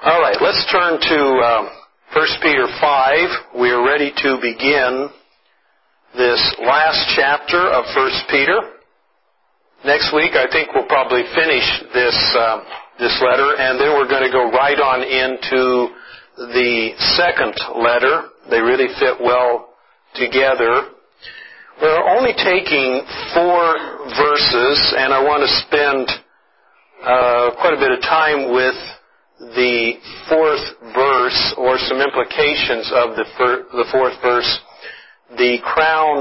All right, let's turn to 1 Peter 5. We are ready to begin this last chapter of 1 Peter. Next week, I think we'll probably finish this letter, and then we're going to go right on into the second letter. They really fit well together. We're only taking 4 verses, and I want to spend quite a bit of time with the 4th verse, or some implications of the 4th verse, the crown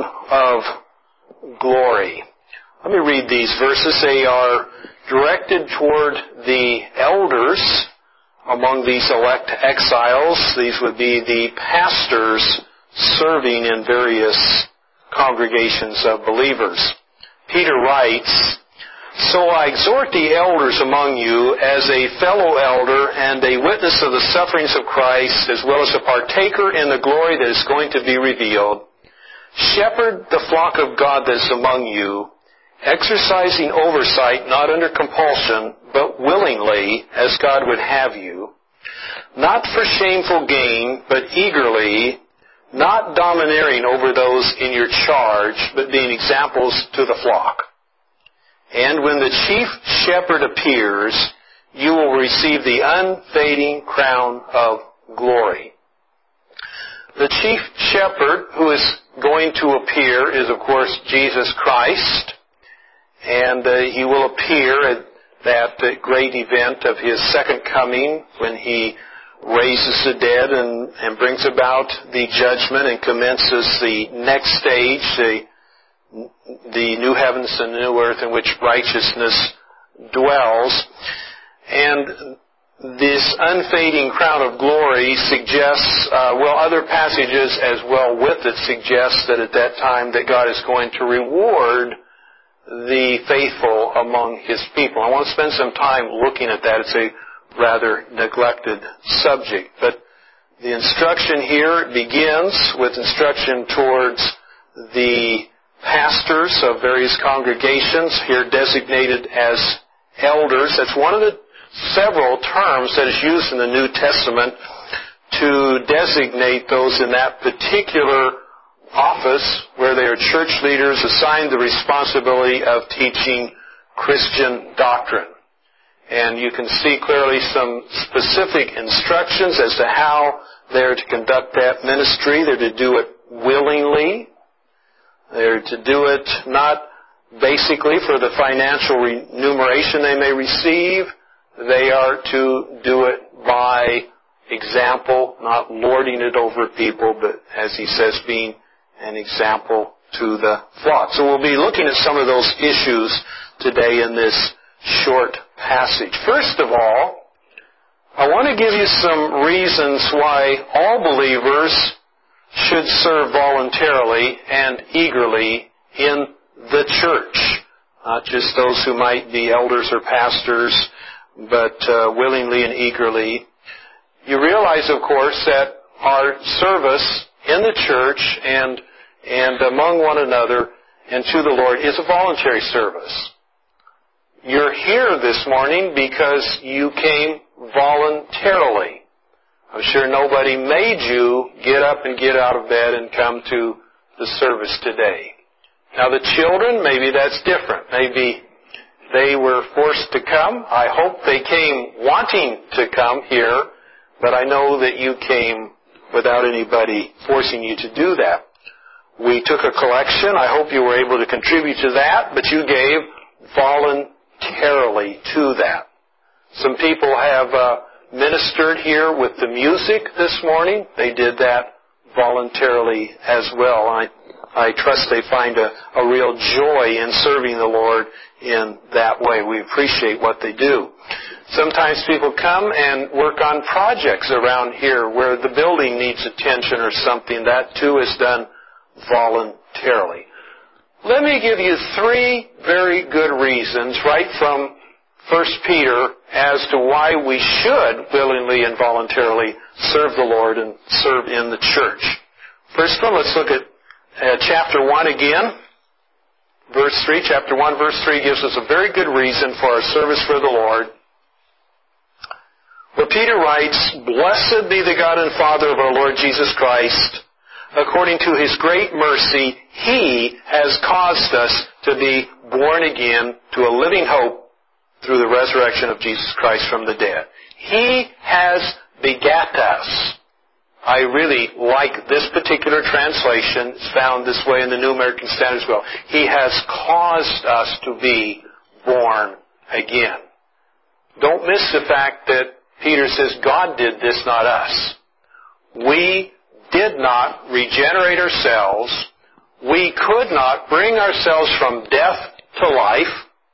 of glory. Let me read these verses. They are directed toward the elders among these elect exiles. These would be the pastors serving in various congregations of believers. Peter writes, "So I exhort the elders among you as a fellow elder and a witness of the sufferings of Christ, as well as a partaker in the glory that is going to be revealed. Shepherd the flock of God that is among you, exercising oversight not under compulsion, but willingly, as God would have you, not for shameful gain, but eagerly, not domineering over those in your charge, but being examples to the flock. And when the chief shepherd appears, you will receive the unfading crown of glory." The chief shepherd who is going to appear is, of course, Jesus Christ. And he will appear at that great event of his second coming when he raises the dead and brings about the judgment and commences the next stage, the new heavens and new earth in which righteousness dwells. And this unfading crown of glory suggests, other passages as well with it suggest that at that time that God is going to reward the faithful among His people. I want to spend some time looking at that. It's a rather neglected subject. But the instruction here begins with instruction towards the pastors of various congregations, here designated as elders. That's one of the several terms that is used in the New Testament to designate those in that particular office where they are church leaders assigned the responsibility of teaching Christian doctrine. And you can see clearly some specific instructions as to how they're to conduct that ministry. They're to do it willingly. They're to do it not basically for the financial remuneration they may receive. They are to do it by example, not lording it over people, but as he says, being an example to the flock. So we'll be looking at some of those issues today in this short passage. First of all, I want to give you some reasons why all believers should serve voluntarily and eagerly in the church. Not just those who might be elders or pastors, but willingly and eagerly. You realize, of course, that our service in the church and among one another and to the Lord is a voluntary service. You're here this morning because you came voluntarily. I'm sure nobody made you get up and get out of bed and come to the service today. Now the children, maybe that's different. Maybe they were forced to come. I hope they came wanting to come here, but I know that you came without anybody forcing you to do that. We took a collection. I hope you were able to contribute to that, but you gave voluntarily to that. Some people have ministered here with the music this morning. They did that voluntarily as well. I trust they find a real joy in serving the Lord in that way. We appreciate what they do. Sometimes people come and work on projects around here where the building needs attention or something. That too is done voluntarily. Let me give you 3 very good reasons right from 1 Peter as to why we should willingly and voluntarily serve the Lord and serve in the church. First one, let's look at chapter 1 again. Verse 3, chapter 1, verse 3 gives us a very good reason for our service for the Lord. where Peter writes, "Blessed be the God and Father of our Lord Jesus Christ. According to His great mercy, He has caused us to be born again to a living hope through the resurrection of Jesus Christ from the dead." He has begat us. I really like this particular translation. It's found this way in the New American Standard as well. He has caused us to be born again. Don't miss the fact that Peter says God did this, not us. We did not regenerate ourselves. We could not bring ourselves from death to life.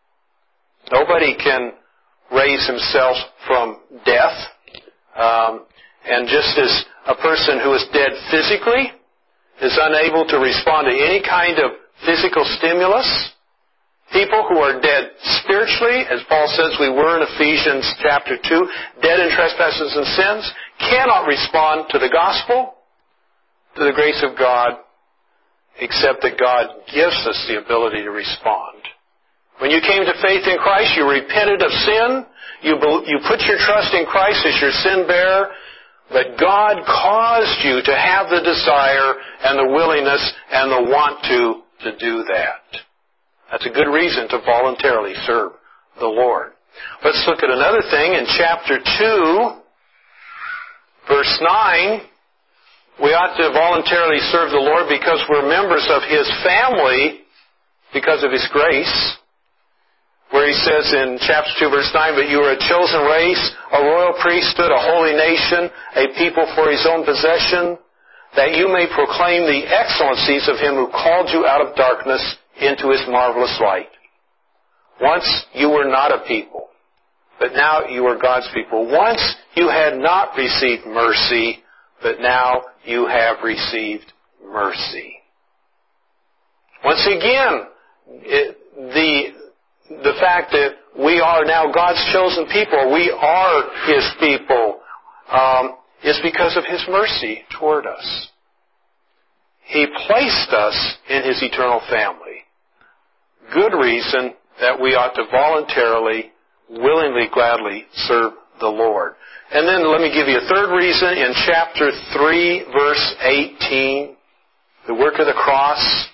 Nobody can raise himself from death. And just as a person who is dead physically is unable to respond to any kind of physical stimulus, people who are dead spiritually, as Paul says we were in Ephesians chapter 2, dead in trespasses and sins, cannot respond to the gospel, to the grace of God, except that God gives us the ability to respond. When you came to faith in Christ, you repented of sin, you put your trust in Christ as your sin bearer, but God caused you to have the desire and the willingness and the want to do that. That's a good reason to voluntarily serve the Lord. Let's look at another thing. In chapter 2, verse 9, we ought to voluntarily serve the Lord because we're members of His family because of His grace. Where He says in chapter 2, verse 9, "But you are a chosen race, a royal priesthood, a holy nation, a people for His own possession, that you may proclaim the excellencies of Him who called you out of darkness into His marvelous light." Once you were not a people, but now you are God's people. Once you had not received mercy, but now you have received mercy. Once again, the fact that we are now God's chosen people, we are His people, is because of His mercy toward us. He placed us in His eternal family. Good reason that we ought to voluntarily, willingly, gladly serve the Lord. And then let me give you a third reason in chapter 3, verse 18, the work of the cross,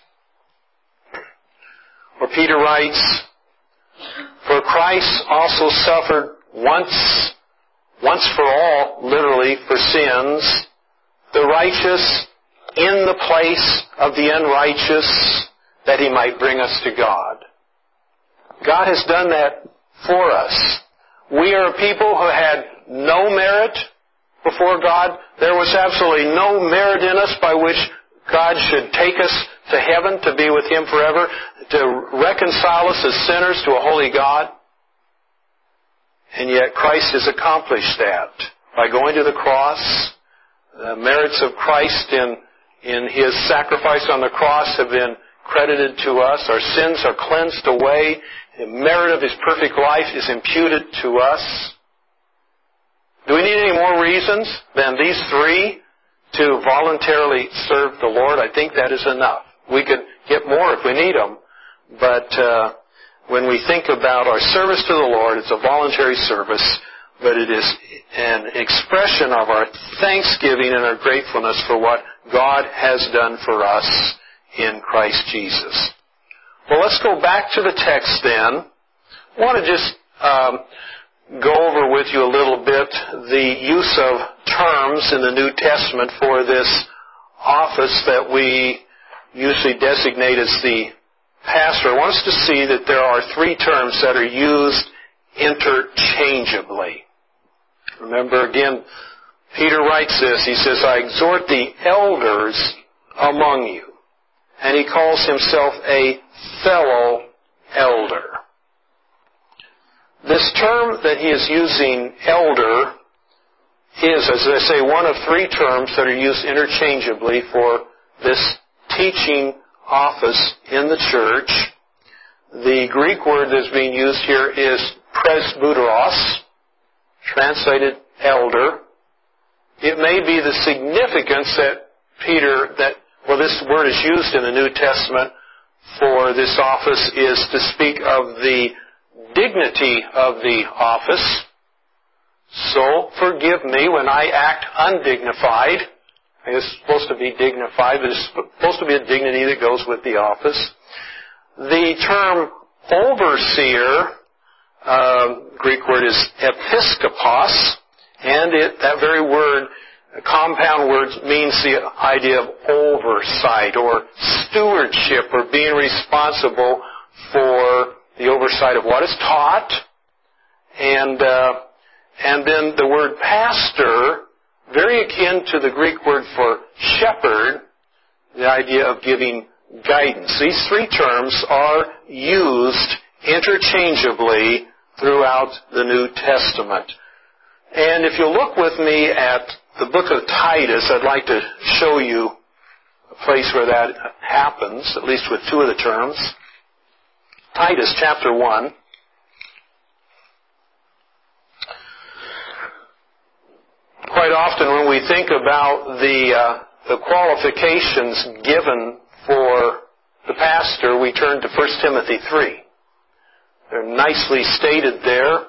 where Peter writes, "For Christ also suffered once for all, literally, for sins, the righteous in the place of the unrighteous, that He might bring us to God." God has done that for us. We are a people who had no merit before God. There was absolutely no merit in us by which God should take us to heaven to be with Him forever, to reconcile us as sinners to a holy God. And yet Christ has accomplished that by going to the cross. The merits of Christ in His sacrifice on the cross have been credited to us. Our sins are cleansed away. The merit of His perfect life is imputed to us. Do we need any more reasons than these three to voluntarily serve the Lord? I think that is enough. We could get more if we need them, but when we think about our service to the Lord, it's a voluntary service, but it is an expression of our thanksgiving and our gratefulness for what God has done for us in Christ Jesus. Well, let's go back to the text then. I want to just go over with you a little bit the use of terms in the New Testament for this office that we usually designate as the pastor. I want us to see that there are three terms that are used interchangeably. Remember again, Peter writes this. He says, "I exhort the elders among you." And he calls himself a fellow elder. This term that he is using, elder, is, as I say, one of three terms that are used interchangeably for this teaching office in the church. The Greek word that's being used here is presbyteros, translated elder. It may be the significance that this word is used in the New Testament for this office is to speak of the dignity of the office. So forgive me when I act undignified. I guess it's supposed to be dignified, but it's supposed to be a dignity that goes with the office. The term overseer, Greek word is episkopos, and that very word, compound word, means the idea of oversight or stewardship or being responsible for the oversight of what is taught. And then the word pastor, very akin to the Greek word for shepherd, the idea of giving guidance. These three terms are used interchangeably throughout the New Testament. And if you'll look with me at the book of Titus, I'd like to show you a place where that happens, at least with two of the terms. Titus chapter 1. Quite often when we think about the qualifications given for the pastor, we turn to 1 Timothy 3. They're nicely stated there.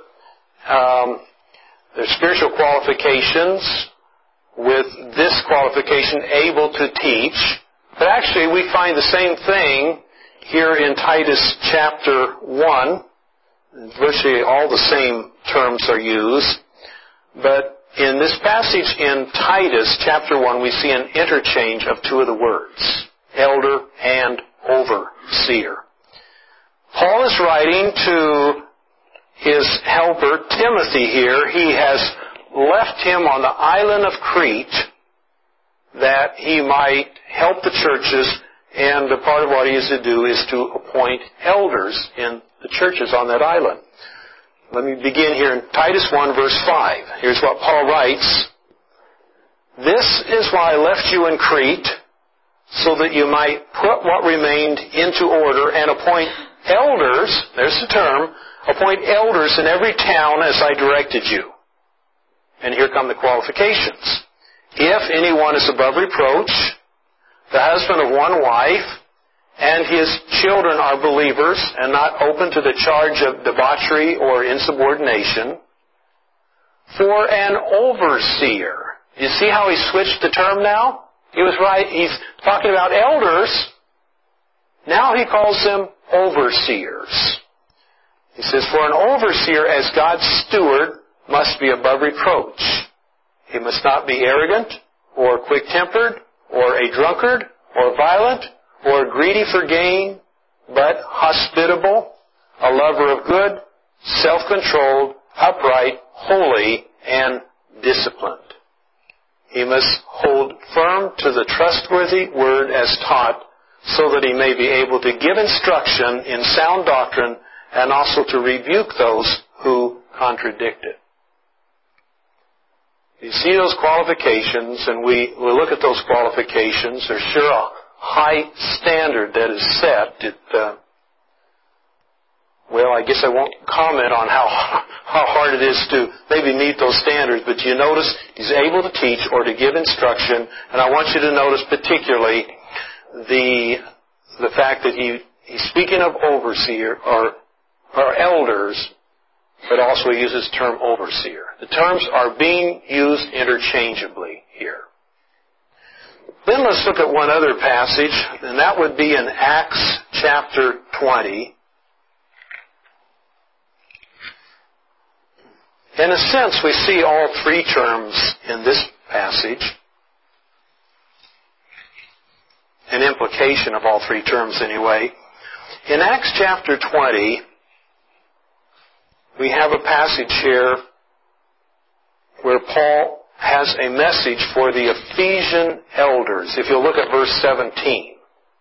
They're spiritual qualifications with this qualification, able to teach. But actually we find the same thing here in Titus chapter 1. Virtually all the same terms are used. But in this passage in Titus chapter 1, we see an interchange of two of the words, elder and overseer. Paul is writing to his helper Timothy here. He has left him on the island of Crete that he might help the churches, and a part of what he is to do is to appoint elders in the churches on that island. Let me begin here in Titus 1, verse 5. Here's what Paul writes. This is why I left you in Crete, so that you might put what remained into order and appoint elders, there's the term, appoint elders in every town as I directed you. And here come the qualifications. If anyone is above reproach, the husband of one wife, and his children are believers and not open to the charge of debauchery or insubordination, for an overseer. You see how he switched the term now? He was right. He's talking about elders. Now he calls them overseers. He says, for an overseer as God's steward must be above reproach. He must not be arrogant or quick-tempered or a drunkard or violent or greedy for gain, but hospitable, a lover of good, self-controlled, upright, holy, and disciplined. He must hold firm to the trustworthy word as taught, so that he may be able to give instruction in sound doctrine and also to rebuke those who contradict it. You see those qualifications, and we look at those qualifications. There's sure a high standard that is set. Well, I guess I won't comment on how hard it is to maybe meet those standards, but you notice he's able to teach or to give instruction, and I want you to notice particularly the fact that he's speaking of overseer or elders, but also he uses the term overseer. The terms are being used interchangeably here. Then let's look at one other passage, and that would be in Acts chapter 20. In a sense, we see all three terms in this passage. An implication of all three terms anyway. In Acts chapter 20, we have a passage here where Paul has a message for the Ephesian elders. If you look at verse 17.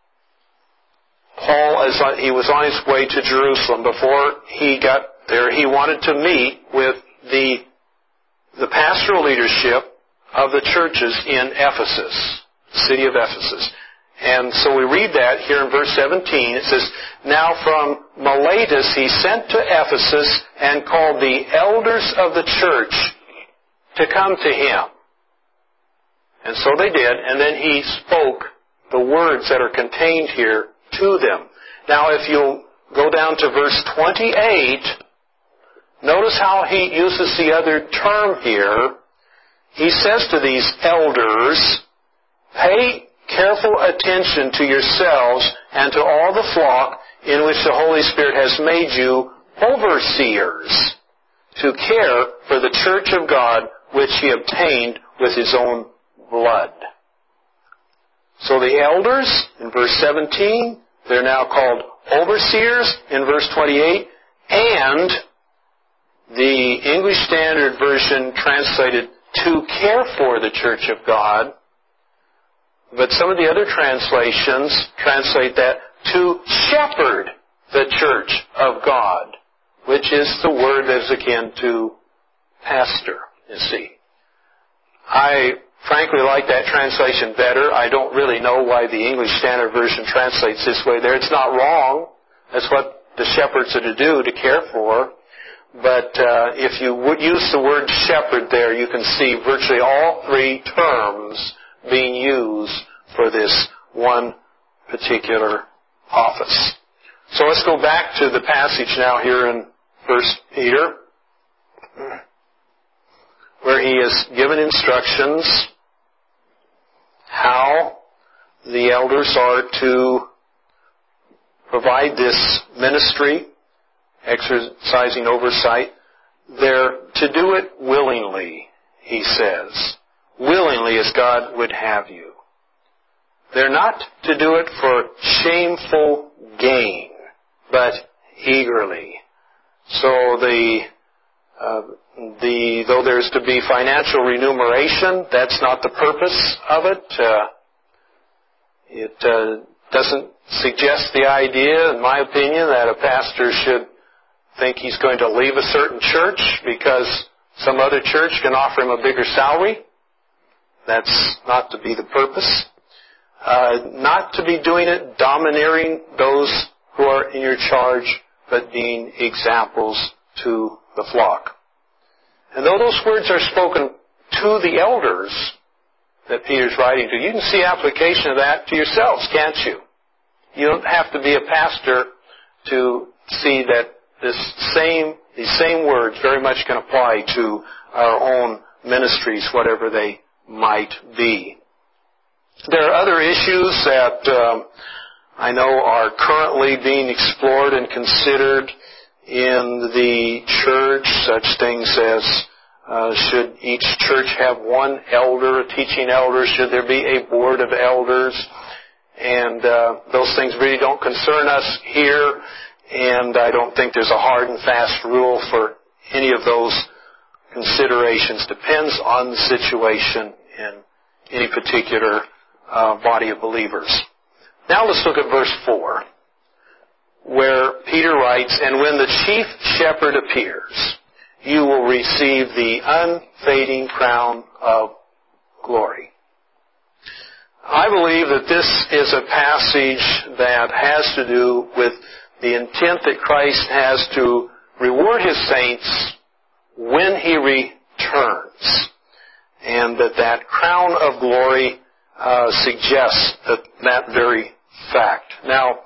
Paul, he was on his way to Jerusalem. Before he got there, he wanted to meet with the pastoral leadership of the churches in Ephesus, the city of Ephesus. And so we read that here in verse 17. It says, now from Miletus he sent to Ephesus and called the elders of the church to come to him. And so they did, and then he spoke the words that are contained here to them. Now if you'll go down to verse 28, notice how he uses the other term here. He says to these elders, pay careful attention to yourselves and to all the flock in which the Holy Spirit has made you overseers, to care for the church of God which he obtained with his own blood. So the elders, in verse 17, they're now called overseers in verse 28, and the English Standard Version translated to care for the church of God, but some of the other translations translate that to shepherd the church of God, which is the word that is akin to pastor, you see. I frankly like that translation better. I don't really know why the English Standard Version translates this way there. It's not wrong. That's what the shepherds are to do, to care for. But if you would use the word shepherd there, you can see virtually all three terms being used for this one particular office. So let's go back to the passage now here in 1 Peter, where he is given instructions how the elders are to provide this ministry, exercising oversight. They're to do it willingly, he says. Willingly as God would have you. They're not to do it for shameful gain, but eagerly. So though there's to be financial remuneration, that's not the purpose of it. It doesn't suggest the idea, in my opinion, that a pastor should think he's going to leave a certain church because some other church can offer him a bigger salary. That's not to be the purpose. Not to be doing it domineering those who are in your charge, but being examples to the flock. And though those words are spoken to the elders that Peter's writing to, you can see application of that to yourselves, can't you? You don't have to be a pastor to see that these same words very much can apply to our own ministries, whatever they might be. There are other issues that I know are currently being explored and considered in the church, such things as should each church have one elder, a teaching elder? Should there be a board of elders? And those things really don't concern us here, and I don't think there's a hard and fast rule for any of those considerations. Depends on the situation in any particular body of believers. Now let's look at verse 4, where Peter writes, "And when the chief shepherd appears, you will receive the unfading crown of glory." I believe that this is a passage that has to do with the intent that Christ has to reward his saints when he returns, and that crown of glory suggests that very fact. Now,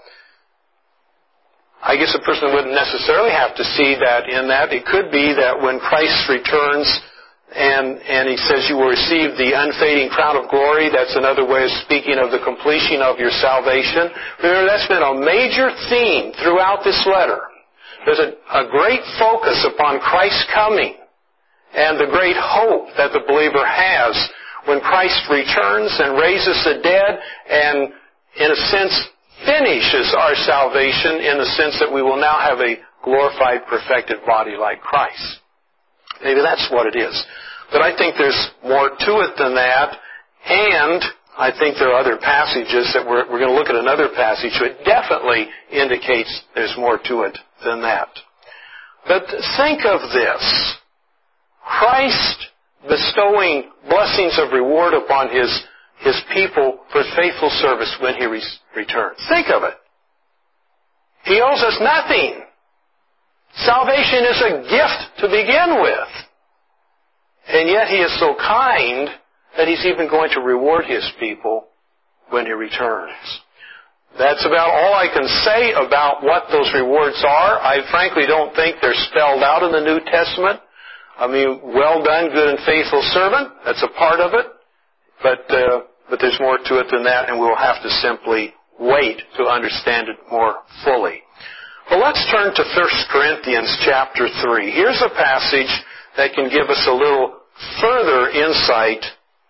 I guess a person wouldn't necessarily have to see that in that. It could be that when Christ returns and he says you will receive the unfading crown of glory, that's another way of speaking of the completion of your salvation. Remember, that's been a major theme throughout this letter. There's a great focus upon Christ's coming and the great hope that the believer has when Christ returns and raises the dead and, in a sense, finishes our salvation in the sense that we will now have a glorified, perfected body like Christ. Maybe that's what it is. But I think there's more to it than that, and I think there are other passages that we're going to look at another passage that definitely indicates there's more to it than that. But think of this. Christ bestowing blessings of reward upon his people for faithful service when he returns. Think of it. He owes us nothing. Salvation is a gift to begin with. And yet he is so kind that he's even going to reward his people when he returns. That's about all I can say about what those rewards are. I frankly don't think they're spelled out in the New Testament. I mean, well done, good and faithful servant. That's a part of it. But there's more to it than that, and we'll have to simply wait to understand it more fully. Well, let's turn to 1 Corinthians chapter 3. Here's a passage that can give us a little further insight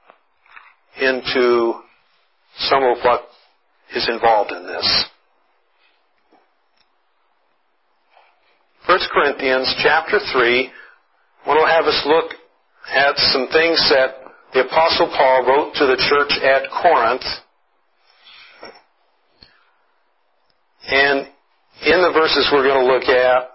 into some of what is involved in this. 1 Corinthians chapter 3, I want to have us look at some things that the Apostle Paul wrote to the church at Corinth. And in the verses we're going to look at,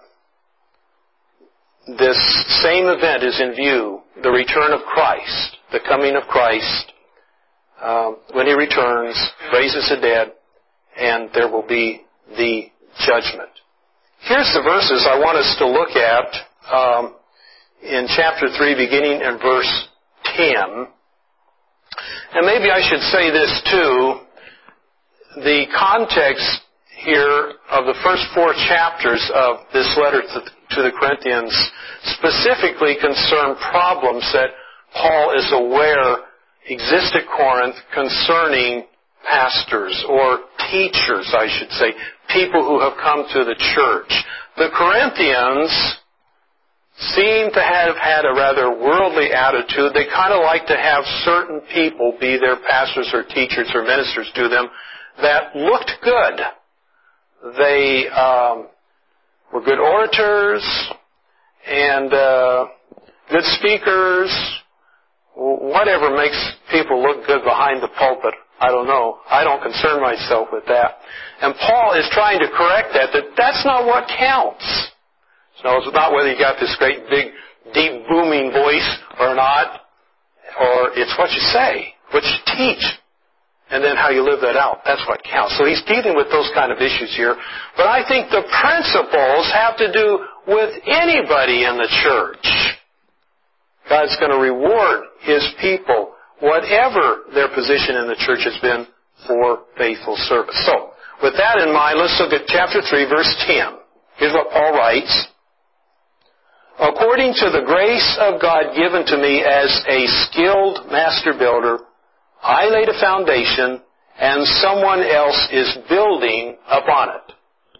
this same event is in view, the return of Christ, the coming of Christ, when He returns, raises the dead, and there will be the judgment. Here's the verses I want us to look at in chapter 3, beginning in verse 10. And maybe I should say this too. The context here of the first 4 chapters of this letter to the Corinthians specifically concern problems that Paul is aware exist at Corinth concerning pastors or teachers, I should say, people who have come to the church. The Corinthians seem to have had a rather worldly attitude. They kind of like to have certain people be their pastors or teachers or ministers to them that looked good. They were good orators and good speakers. Whatever makes people look good behind the pulpit, I don't know. I don't concern myself with that. And Paul is trying to correct that's not what counts. So it's not whether you got this great big, deep, booming voice or not, or it's what you say, what you teach, and then how you live that out. That's what counts. So he's dealing with those kind of issues here. But I think the principles have to do with anybody in the church. God's going to reward His people, whatever their position in the church has been, for faithful service. So, with that in mind, let's look at chapter 3, verse 10. Here's what Paul writes. According to the grace of God given to me as a skilled master builder, I laid a foundation, and someone else is building upon it.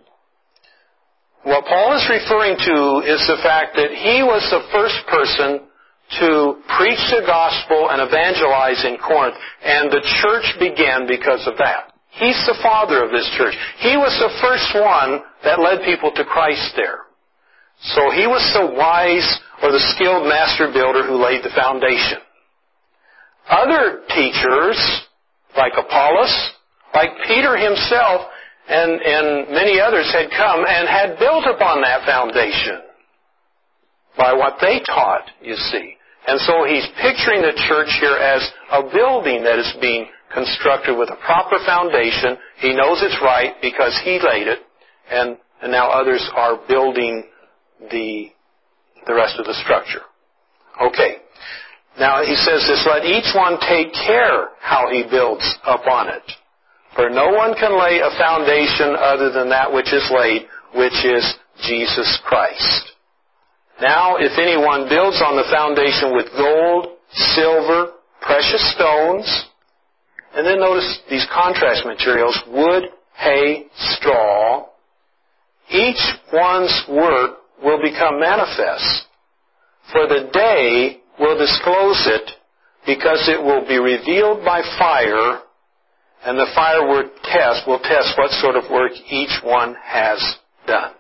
What Paul is referring to is the fact that he was the first person to preach the gospel and evangelize in Corinth, and the church began because of that. He's the father of this church. He was the first one that led people to Christ there. So he was the wise or the skilled master builder who laid the foundation. Other teachers, like Apollos, like Peter himself, and many others had come and had built upon that foundation by what they taught, you see. And so he's picturing the church here as a building that is being constructed with a proper foundation. He knows it's right because he laid it, and now others are building the rest of the structure. Okay. Now he says this, let each one take care how he builds upon it. For no one can lay a foundation other than that which is laid, which is Jesus Christ. Now, if anyone builds on the foundation with gold, silver, precious stones, and then notice these contrast materials, wood, hay, straw, each one's work will become manifest, for the day will disclose it, because it will be revealed by fire, and the fire will test what sort of work each one has done.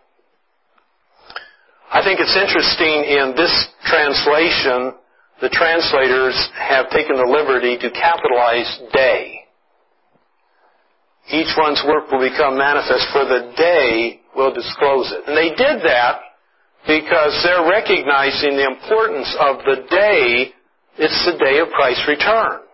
I think it's interesting in this translation, the translators have taken the liberty to capitalize day. Each one's work will become manifest, for the day will disclose it. And they did that because they're recognizing the importance of the day. It's the day of Christ's return.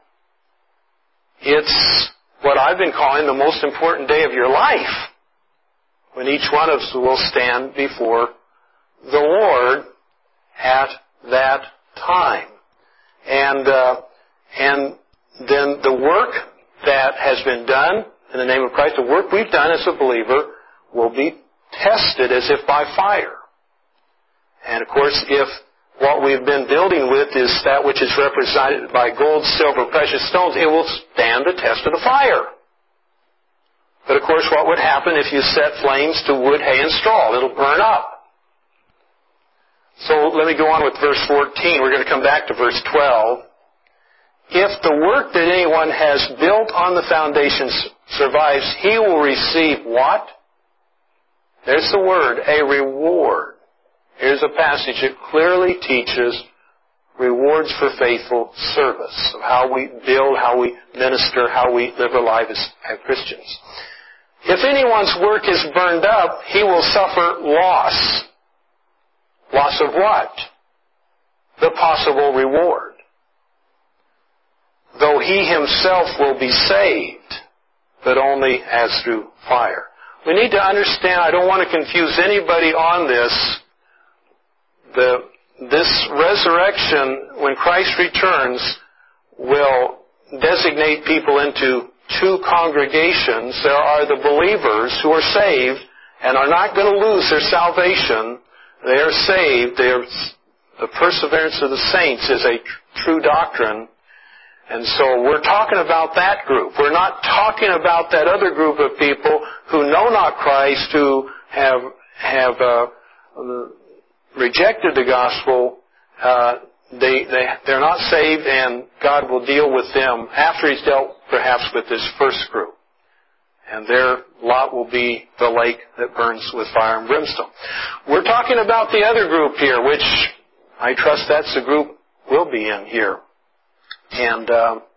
It's what I've been calling the most important day of your life, when each one of us will stand before the Lord at that time. And then the work that has been done in the name of Christ. The work we've done as a believer will be tested as if by fire. And of course, if what we've been building with is that which is represented by gold, silver, precious stones, it will stand the test of the fire. But of course, what would happen if you set flames to wood, hay, and straw? It'll burn up. So let me go on with verse 14. We're going to come back to verse 12. If the work that anyone has built on the foundation survives, he will receive what? There's the word, a reward. Here's a passage that clearly teaches rewards for faithful service, of how we build, how we minister, how we live our lives as Christians. If anyone's work is burned up, he will suffer loss. Loss of what? The possible reward. Though he himself will be saved, but only as through fire. We need to understand, I don't want to confuse anybody on this. This resurrection, when Christ returns, will designate people into two congregations. There are the believers who are saved and are not going to lose their salvation. They are saved. The perseverance of the saints is a true doctrine. And so we're talking about that group. We're not talking about that other group of people who know not Christ, who have rejected the gospel. They're not saved, and God will deal with them after He's dealt perhaps with this first group. And their lot will be the lake that burns with fire and brimstone. We're talking about the other group here, which I trust that's the group we'll be in here. And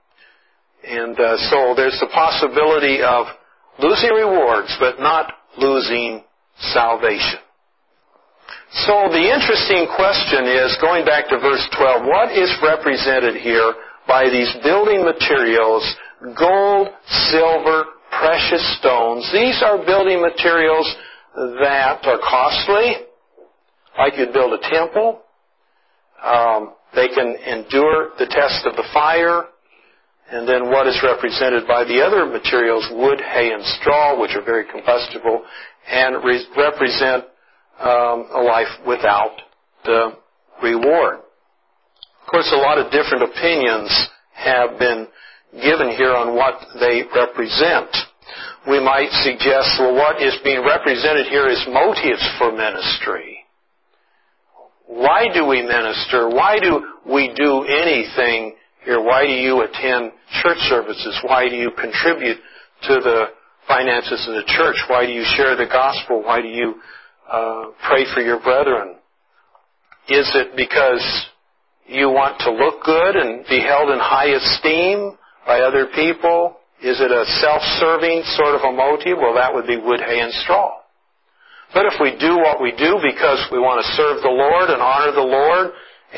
so there's the possibility of losing rewards, but not losing salvation. So the interesting question is, going back to verse 12, what is represented here by these building materials? Gold, silver, precious stones. These are building materials that are costly, like you'd build a temple. They can endure the test of the fire. And then what is represented by the other materials, wood, hay, and straw, which are very combustible, and represent a life without the reward. Of course, a lot of different opinions have been given here on what they represent. We might suggest, well, what is being represented here is motives for ministry. Why do we minister? Why do we do anything here? Why do you attend church services? Why do you contribute to the finances of the church? Why do you share the gospel? Why do you pray for your brethren? Is it because you want to look good and be held in high esteem by other people? Is it a self-serving sort of a motive? Well, that would be wood, hay, and straw. But if we do what we do because we want to serve the Lord and honor the Lord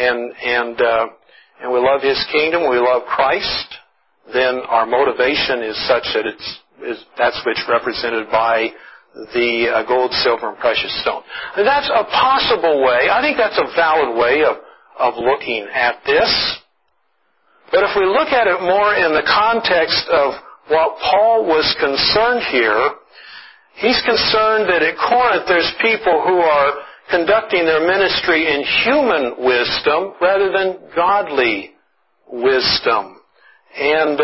and we love His kingdom, we love Christ, then our motivation is such that that's what's represented by the gold, silver, and precious stone. And that's a possible way. I think that's a valid way of looking at this. But if we look at it more in the context of what Paul was concerned here, he's concerned that at Corinth there's people who are conducting their ministry in human wisdom rather than godly wisdom. And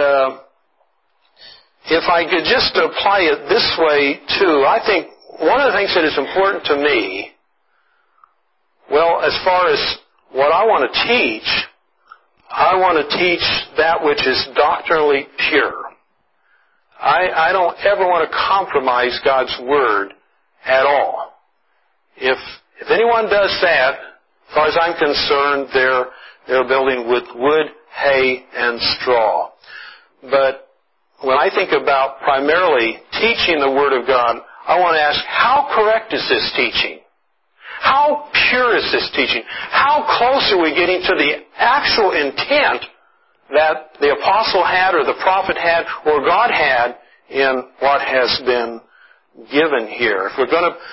if I could just apply it this way too, I think one of the things that is important to me, well, as far as what I want to teach, I want to teach that which is doctrinally pure. I don't ever want to compromise God's Word at all. If anyone does that, as far as I'm concerned, they're building with wood, hay, and straw. But when I think about primarily teaching the Word of God, I want to ask, how correct is this teaching? How pure is this teaching? How close are we getting to the actual intent that the apostle had or the prophet had or God had in what has been given here? If we're going to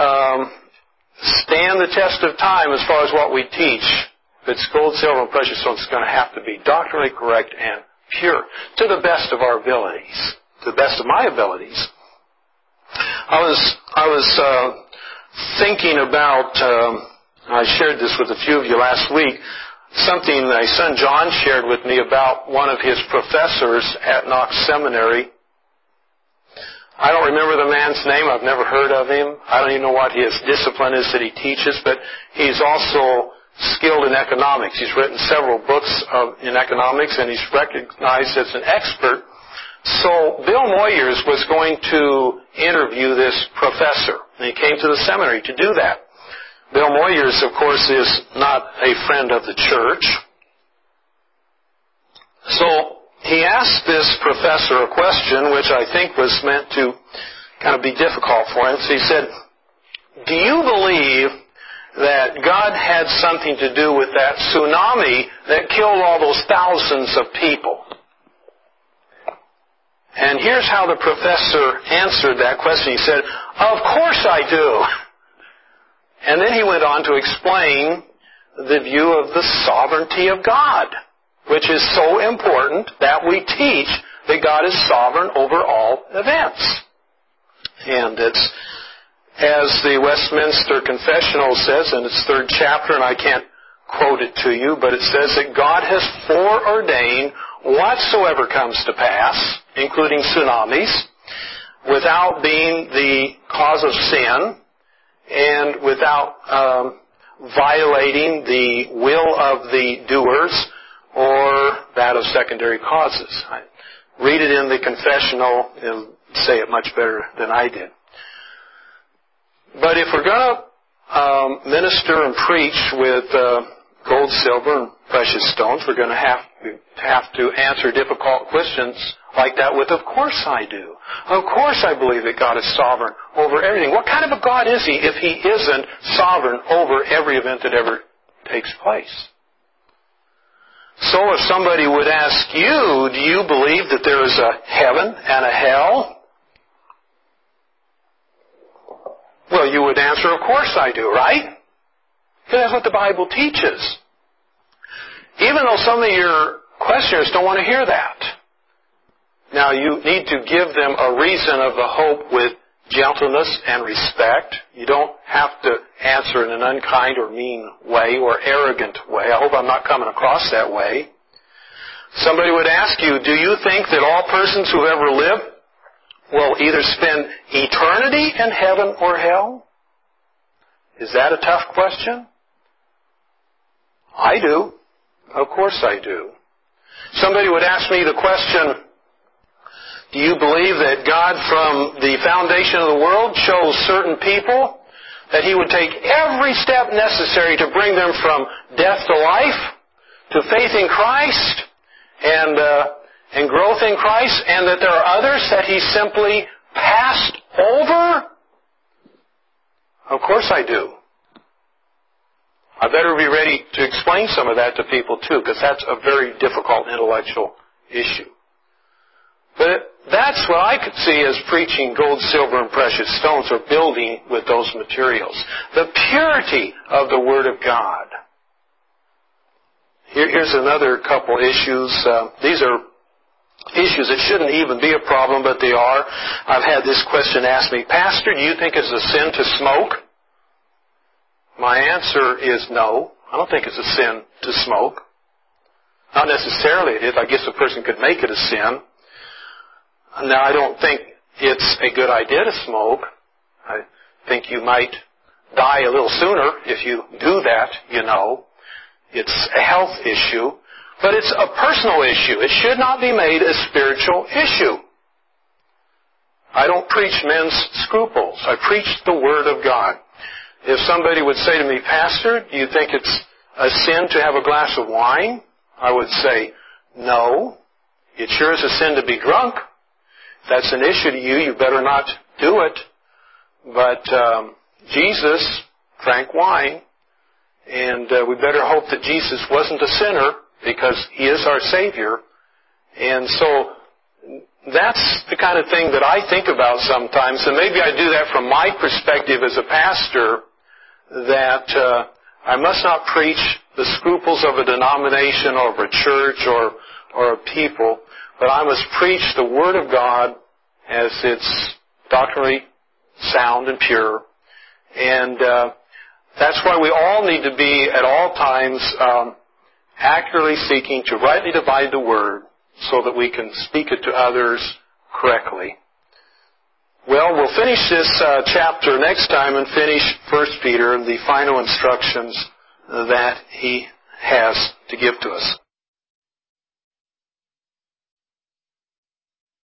stand the test of time as far as what we teach, if it's gold, silver, and precious stones, it's going to have to be doctrinally correct and pure to the best of our abilities. to the best of my abilities. I was thinking about, I shared this with a few of you last week, something my son John shared with me about one of his professors at Knox Seminary. I don't remember the man's name. I've never heard of him. I don't even know what his discipline is that he teaches, but he's also skilled in economics. He's written several books in economics, and he's recognized as an expert. So Bill Moyers was going to interview this professor, and he came to the seminary to do that. Bill Moyers, of course, is not a friend of the church. So he asked this professor a question which I think was meant to kind of be difficult for him. So he said, do you believe that God had something to do with that tsunami that killed all those thousands of people? And here's how the professor answered that question. He said, of course I do. And then he went on to explain the view of the sovereignty of God, which is so important that we teach that God is sovereign over all events. And it's, as the Westminster Confessional says in its 3rd chapter, and I can't quote it to you, but it says that God has foreordained whatsoever comes to pass, including tsunamis, without being the cause of sin and without violating the will of the doers or that of secondary causes. I read it in the confessional. It'll say it much better than I did. But if we're going to minister and preach with gold, silver, and precious stones, we're going to have to answer difficult questions like that with, of course I do. Of course I believe that God is sovereign over everything. What kind of a God is He if He isn't sovereign over every event that ever takes place? So if somebody would ask you, do you believe that there is a heaven and a hell? Well, you would answer, of course I do, right? Because that's what the Bible teaches. Even though some of your questioners don't want to hear that. Now, you need to give them a reason of the hope with gentleness and respect. You don't have to answer in an unkind or mean way or arrogant way. I hope I'm not coming across that way. Somebody would ask you, do you think that all persons who ever lived will either spend eternity in heaven or hell? Is that a tough question? I do. Of course I do. Somebody would ask me the question, do you believe that God from the foundation of the world chose certain people, that He would take every step necessary to bring them from death to life, to faith in Christ, and growth in Christ, and that there are others that He simply passed over? Of course I do. I better be ready to explain some of that to people too, because that's a very difficult intellectual issue. But that's what I could see as preaching gold, silver, and precious stones, or building with those materials. The purity of the Word of God. Here's another couple issues. These are issues that shouldn't even be a problem, but they are. I've had this question asked me, Pastor, do you think it's a sin to smoke? My answer is no. I don't think it's a sin to smoke. Not necessarily it is. I guess a person could make it a sin. Now, I don't think it's a good idea to smoke. I think you might die a little sooner if you do that, you know. It's a health issue. But it's a personal issue. It should not be made a spiritual issue. I don't preach men's scruples. I preach the Word of God. If somebody would say to me, Pastor, do you think it's a sin to have a glass of wine? I would say, no. It sure is a sin to be drunk. If that's an issue to you, you better not do it. But Jesus drank wine, and we better hope that Jesus wasn't a sinner, because He is our Savior. And so that's the kind of thing that I think about sometimes. And maybe I do that from my perspective as a pastor, that I must not preach the scruples of a denomination or of a church or a people, but I must preach the Word of God as it's doctrinally sound and pure. And that's why we all need to be at all times accurately seeking to rightly divide the Word so that we can speak it to others correctly. Well, we'll finish this chapter next time and finish 1 Peter, the final instructions that he has to give to us.